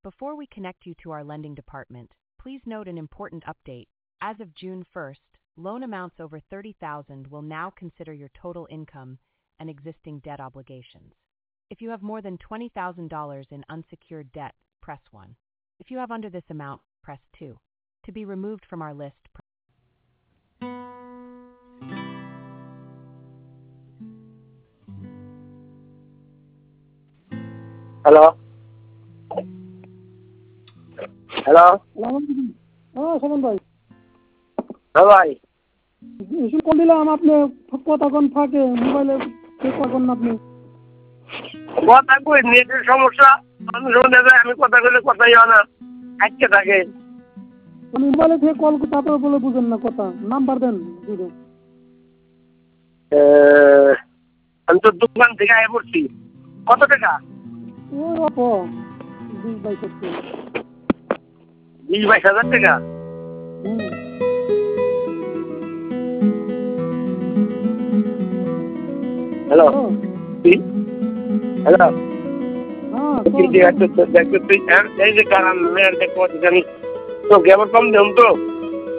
Before we connect you to our lending department, please note an important update. As of June 1st, loan amounts over $30,000 will now consider your total income and existing debt obligations. If you have more than $20,000 in unsecured debt, press 1. If you have under this amount, press 2. To be removed from our list, Hello? Hello? সালন ভাই হ্যাঁ ভাই এসে কোন দিলাম আপনি কথা কোন ফাঁকে মোবাইলে কথা কোন আপনি কথা কই নেটের সমস্যা মানুষ আমি কথা কইলে কথাই হয় না আটকে থাকে আমি মোবাইলে থেকে কল তারপরে বলে বুঝেন না কথা নাম্বার দেন দিবে আমি তো দোকান থেকে আয় পড়ছি কত টাকা ও বাবা 20,000 টাকা হ্যালো হ্যালো দেখো তুই এই যে কারণ মেয়ের দেখো জানি তো কেমন কম দেন তো